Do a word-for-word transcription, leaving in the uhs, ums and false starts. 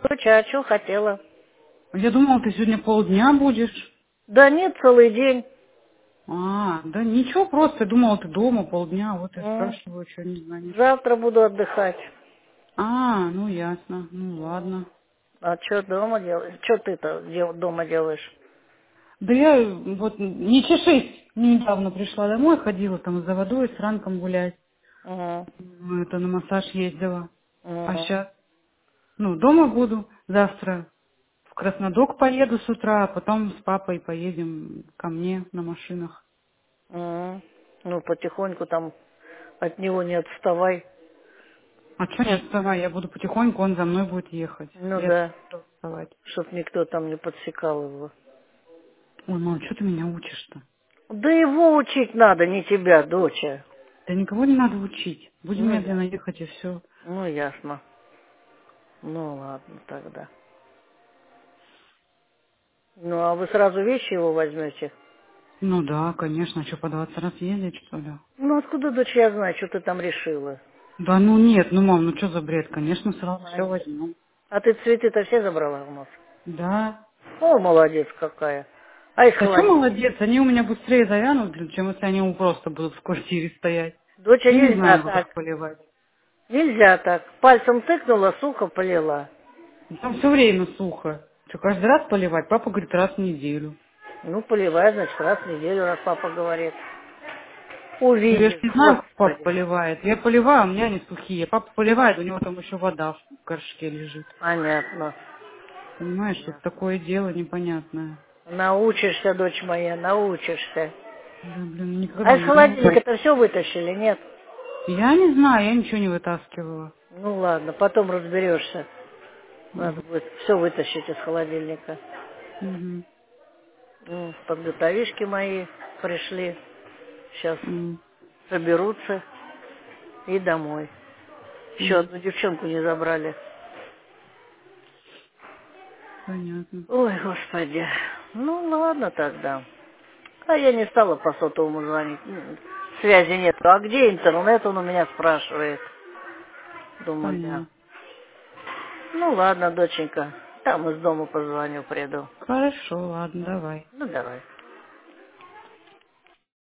Доча, а что хотела? Я думала, ты сегодня полдня будешь. Да нет, целый день. А, да ничего, просто думала, ты дома полдня, вот я М, спрашиваю, что не звонишь. Завтра буду отдыхать. А, ну ясно, ну М, ладно. А что дома делаешь? Что ты-то дел- дома делаешь? Да я вот не чешись, недавно пришла домой, ходила там за водой, с ранком гулять. Угу, Ну, это на массаж ездила. А угу, сейчас, ну, дома буду, завтра в Краснодок поеду с утра, а потом с папой поедем ко мне на машинах. угу. Ну, потихоньку там от него не отставай. А что не отставай, я буду потихоньку, он за мной будет ехать. Ну Я да, буду отставать. чтоб никто там не подсекал его. Ой, мам, что ты меня учишь-то? Да его учить надо, не тебя, доча. Да никого не надо учить. Будем Ну, я. медленно ехать и все. Ну, ясно. Ну, ладно тогда. Ну, а вы сразу вещи его возьмете? Ну да, конечно, что по двадцать раз ездить, что ли? Ну, откуда, дочь, я знаю, что ты там решила? Да ну нет, ну мам, ну что за бред? Конечно, сразу все Понятно. возьмем. А ты цветы-то все забрала у нас? Да. О, молодец какая. А из Да что холодильника? молодец, они у меня быстрее завянут, блин, чем если они у просто будут в квартире стоять. Доча, Я не нельзя знаю, как так. их поливать. Нельзя так. Пальцем тыкнула, сухо полила. Там все время сухо. Что, каждый раз поливать? Папа говорит, раз в неделю. Ну, поливай, значит, раз в неделю, раз папа говорит. Ну, я ж Увидишь, не знаю, как папа господи. поливает. Я поливаю, а у меня они сухие. Папа поливает, у него там еще вода в горшке лежит. Понятно. Понимаешь, тут Ясно. такое дело непонятное. Научишься, дочь моя, научишься. Да, блин, никогда А из не научусь. холодильника-то все вытащили, нет? Я не знаю, я ничего не вытаскивала. Ну ладно, потом разберешься. Мгм. Надо будет все вытащить из холодильника. Мгм. Ну, подготовишки мои пришли. Сейчас М, соберутся и домой. Еще м, одну девчонку не забрали. Понятно. Ой, господи. Ну, ладно тогда. А я не стала по сотовому звонить. М, Связи нет. А где интернет, он у меня спрашивает. Думаю, да. Понятно. Ну, ладно, доченька. Там из дома позвоню, приду. Хорошо, ладно, давай. Ну, давай.